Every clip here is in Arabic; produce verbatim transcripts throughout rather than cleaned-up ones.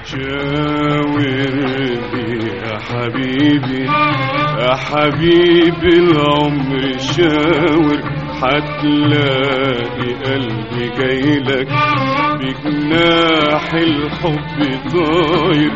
شاورني يا حبيبي يا حبيبي العمر شاور، هتلاقي قلبي جايلك بجناح الحب طاير.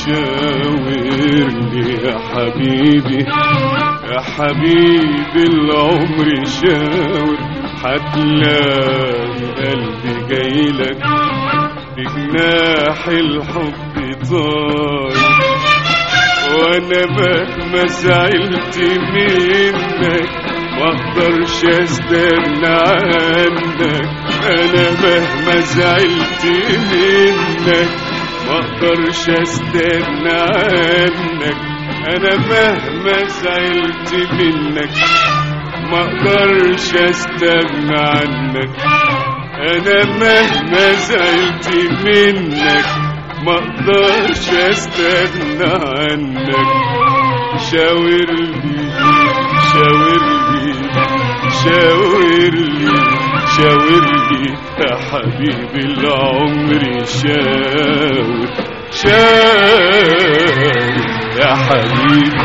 شاورني يا حبيبي يا حبيبي العمر شاور، هتلاقي قلبي جايلك بجناح الحب طاير. وانا مهما زعلت منك مقدرش استغنى عنك. انا مهما زعلت منك مقدرش استغنى عنك. انا مهما زعلت منك مقدرش استغنى عنك. انا مهما زعلت منك مقدرش استغنى عنك. شاورلي شاورلي شاورلي شاورلي يا حبيبي العمر شاور شاور يا حبيبي.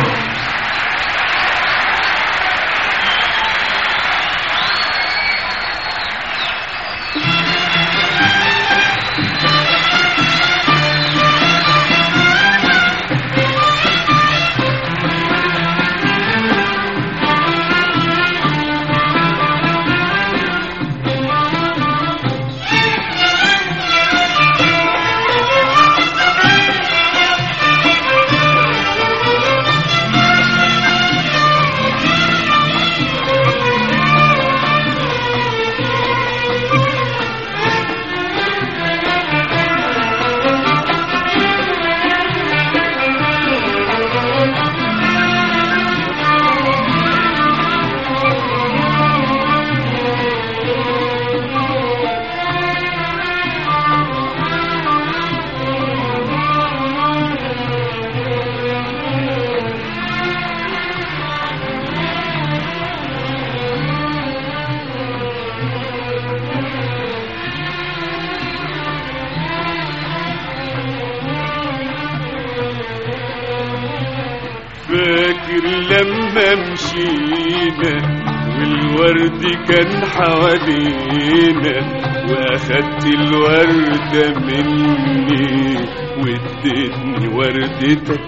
فاكر لما مشينا والورد كان حوالينا، واخدت الوردة مني واديتني وردتك.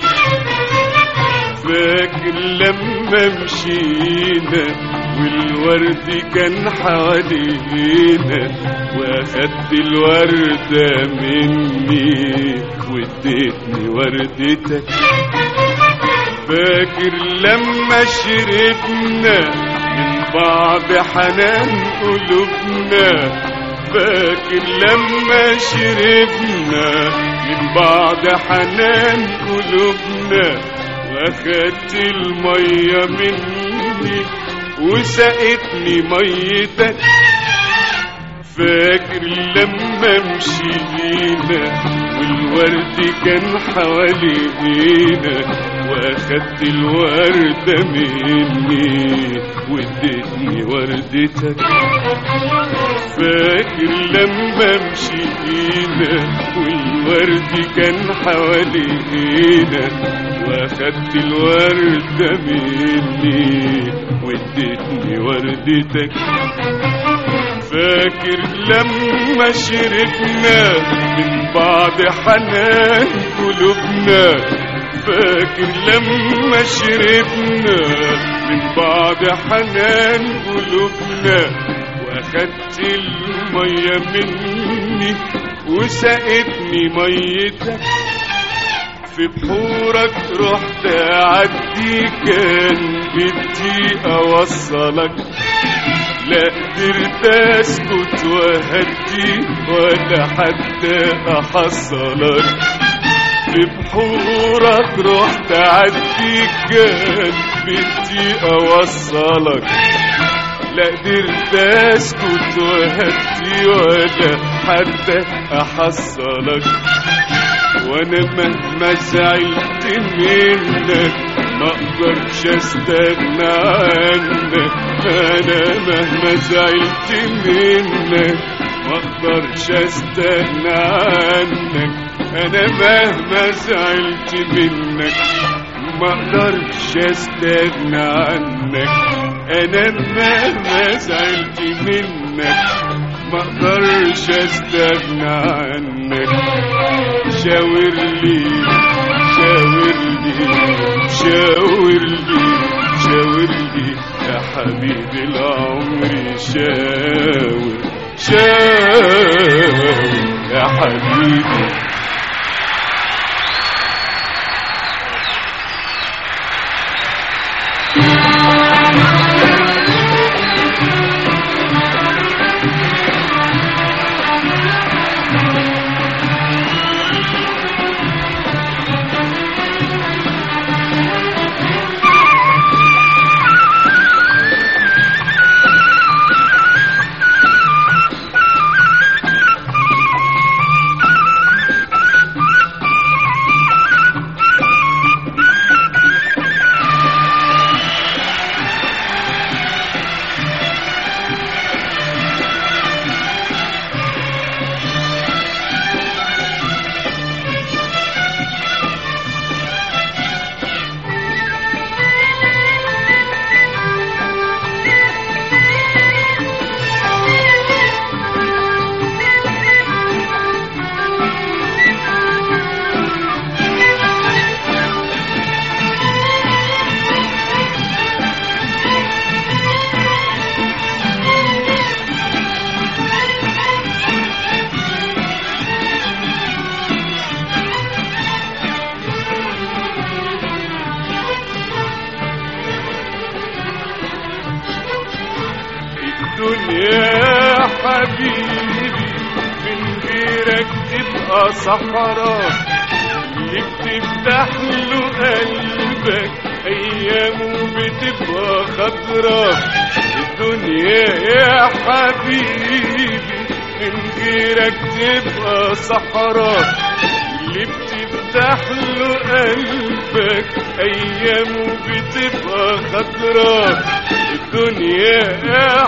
فاكر لما مشينا والورد كان حوالينا، واخدت الوردة مني واديتني وردتك. فاكر لما شربنا من بعض حنان قلوبنا، فاكر لما شربنا من بعض حنان قلوبنا، واخدت المية مني وسقتني ميتك. فاكر لما مشينا والورد كان حوالينا، واخدت الوردة مني واديتني وردتك. فاكر لما مشينا والورد كان حوالينا، واخدت الوردة مني واديتني وردتك. فاكر لما شربنا من بعض حنان قلوبنا، فاكر لما شربنا من بعض حنان قلوبنا، واخدت المية مني وسقتني ميتك. في بحورك رحت اعدي كان بدي اوصلك، لا قدرت اسكت وهدي ولا حتى احصلك. في بحورك رحت اعدي كان بدي اوصلك، لا قدرت اسكت وهدي ولا حتى احصلك. وانا مهما زعلت منك مقدرش استغنى عنك. انا مهما زعلت منك مقدرش استغنى عنك. انا مهما زعلت منك ما اقدرش استغنى عنك. انا مهما زعلت منك ما اقدرش استغنى عنك. شاور لي شاور لي شاور لي شاور لي يا حبيبي العمر، شاور شاور يا حبيبي. الدنيا حبيبي من غيرك تبقى صحراء، اللي بتفتح له قلبك ايامه بتبقى خضرا. الدنيا يا حبيبي من غيرك تبقى صحراء، اللي بتفتح له قلبك ايامه بتبقى خضرا. الدنيا يا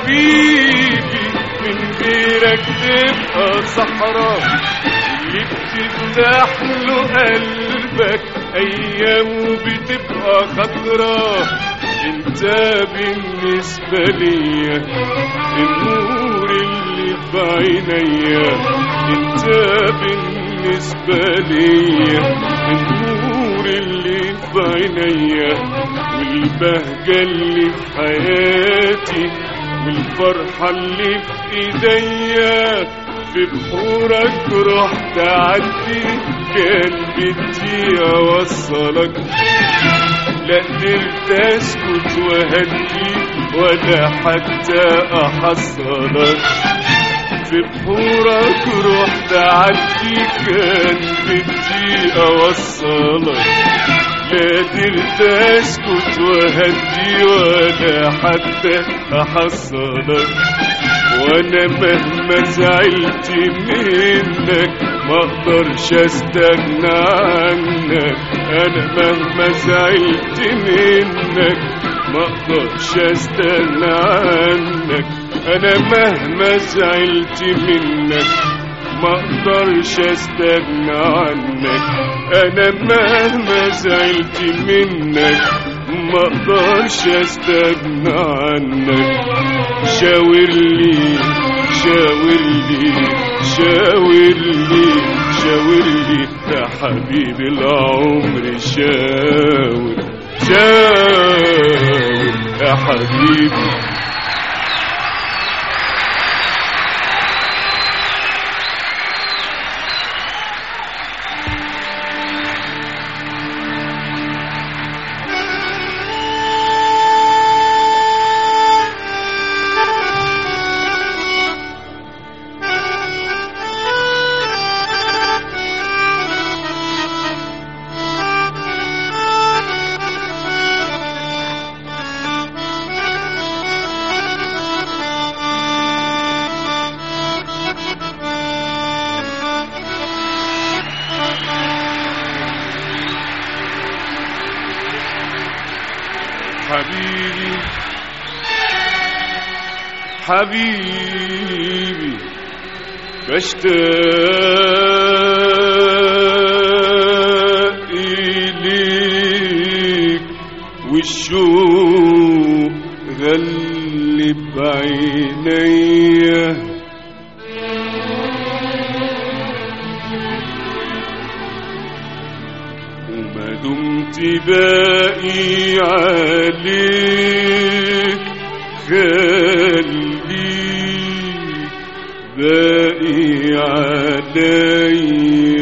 حبيبي من غيرك تبقى صحراء، اللي بتفتح له قلبك ايامه بتبقى خضرا. انت بالنسبة ليا النور اللي في عينيا، انت بالنسبة ليا النور اللي في عينيا، والبهجة اللي في حياتي والفرحة اللي في ايديا. في بحورك رحت عدي كان بدي اوصلك، لا قدرت اسكت وهدي ولا حتى احصلك. في بحورك رحت عدي كان بدي اوصلك، لا قدرت اسكت وهدي ولا حتى احصلك. وانا مهما زعلت منك ما اقدرش استغنى عنك. انا مهما زعلت منك ما اقدرش استغنى عنك. انا مهما زعلت منك ما اقدرش استغنى عنك. انا مهما زعلت منك ما اقدرش استغنى عنك. شاور لي شاور لي شاور لي شاور لي يا حبيبي العمر، شاور شاور يا حبيبي. حبيبي حبيبي بشتاق والشوق غلب عينيا، وما دمت باقي عليك خليك باقي عليا.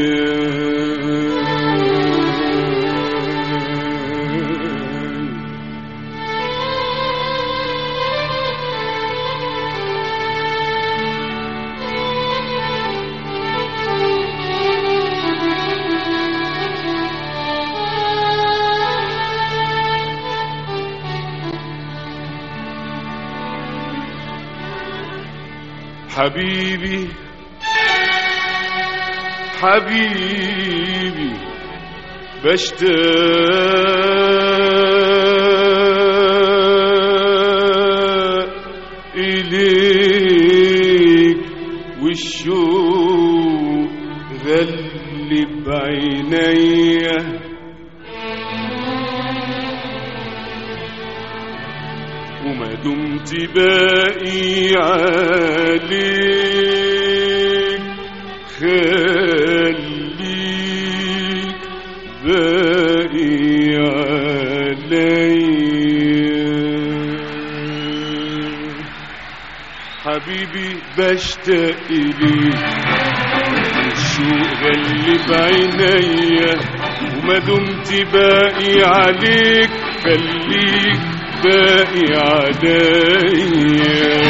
حبيبي حبيبي بشتاق إليك والشوق غلب عينيا، وما دمت باقي عليك خليك باقي عليا. حبيبي بشتاق إليك والشوق غلب عينيا، وما دمت باقي عليك خليك باقي عليا.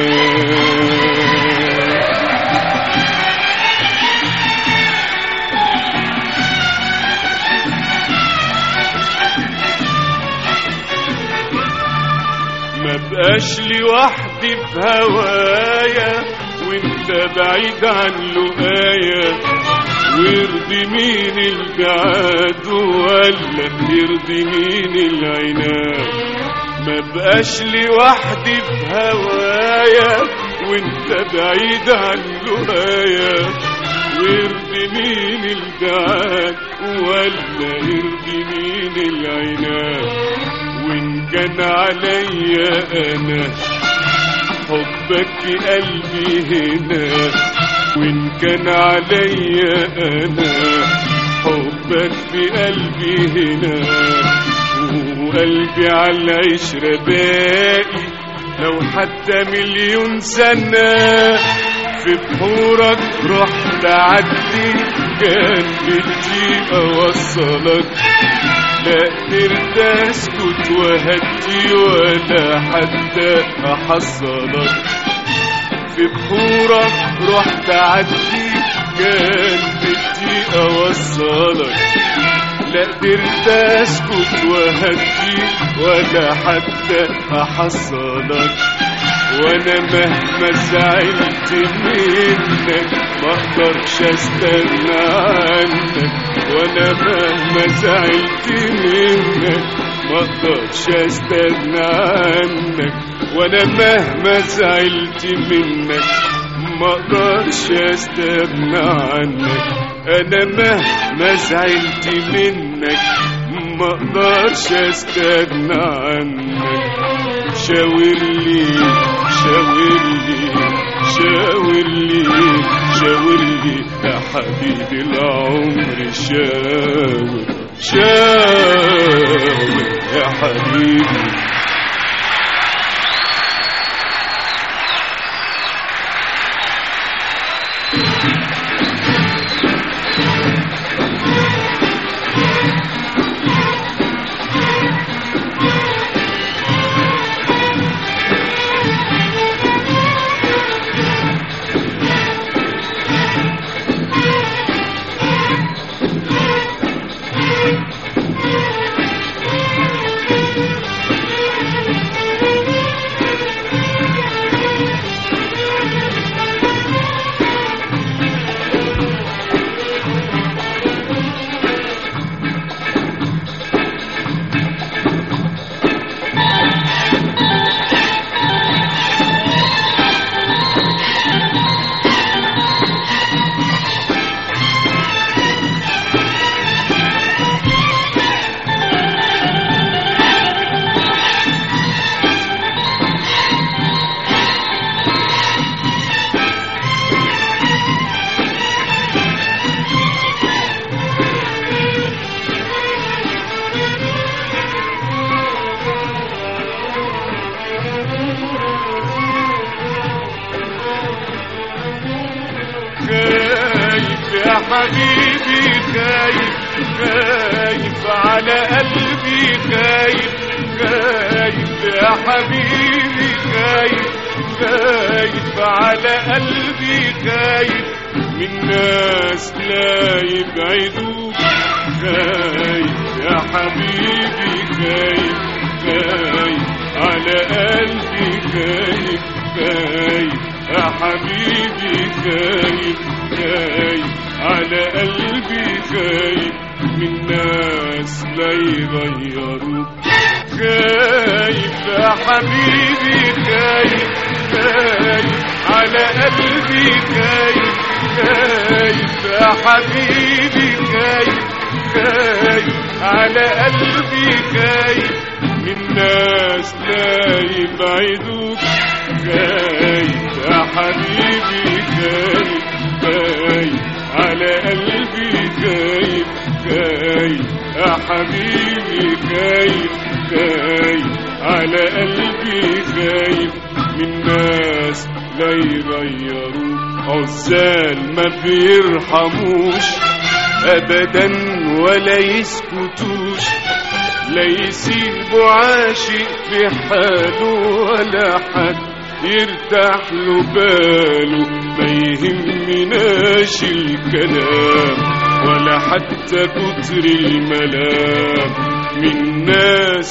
ما بقاش لوحدي في هوايا وانت بعيد عن لقايا، ويرضي مين البعاد ولا يرضي مين العناد. ما بقاش لوحدي في هوايا وانت بعيد عن لقايا، ويرضي مين البعاد ولا يرضي مين العناد. وإن كان عليا أنا حبك في قلبي هنا، وإن كان عليا أنا حبك في قلبي هنا، وقلبي على العشرة باقي لو حتى مليون سنة. في بحورك رحت عدي كان بدي أوصلك، لا قدرت اسكت وهدي ولا حتى احصلك. في بحورك رحت عدي كان بدي اوصلك، لا قدرت اسكت وهدي ولا حتى احصلك. وانا مهما زعلت منك ما اقدرش استغنى عنك، وانا مهما زعلت منك ما اقدرش استغنى عنك، وانا مهما زعلت منك ما اقدرش استغنى عنك. انا مهما زعلت منك ما اقدرش استغنى عنك. شاور لي شاور لي شاور لي شاور لي يا حبيبي العمر، شاور شاور يا حبيبي. حبيبي خايف خايف على قلبي خايف خايف يا حبيبي خايف خايف على قلبي خايف من ناس لا يبعدوك خايف يا حبيبي خايف خايف على قلبي خايف خايف يا حبيبي خايف خايف على قلبي خايف من ناس لا يغيروك خايف يا حبيبي خايف خايف على قلبي خايف خايف يا حبيبي خايف خايف على قلبي خايف من ناس لا يبعدوك خايف يا حبيبي خايف خايف على قلبي خايف خايف يا حبيبي خايف خايف على قلبي خايف من ناس لا يغيروك عزال ما بيرحموش ابدا ولا يسكتوش لا يسيبوا عاشق في حاله ولا حد يرتاح له باله ما يهمناش الكلام ولا حتى كتر الملام من الناس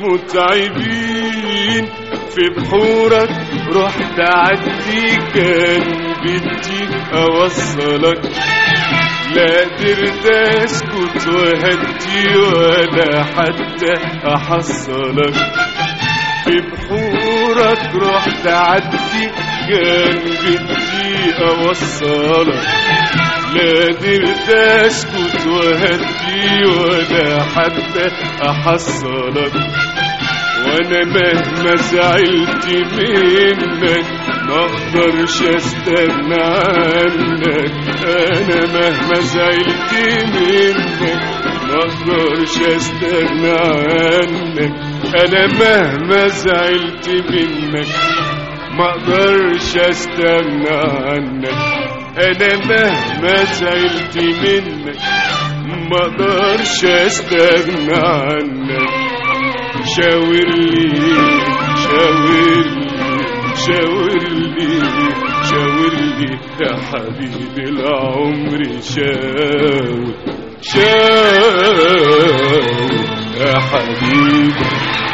المتعبين في بحورك روح تعدي كان بدي اوصلك لا قدرت اسكت وهدي ولا حتى احصلك في بحورك روح تعدي كان بدي اوصلك لا قدرت اسكت وهدي ولا حتى احصلك وانا مهما زعلت منك ما اقدرش استغنى عنك انا مهما زعلت منك ما اقدرش استغنى عنك انا مهما زعلت منك ما اقدرش استغنى عنك انا مهما زعلت منك ما اقدرش استغنى عنك شاور لي شاور لي شاور لي شاور لي يا حبيبي العمر شاور شاور يا حبيبي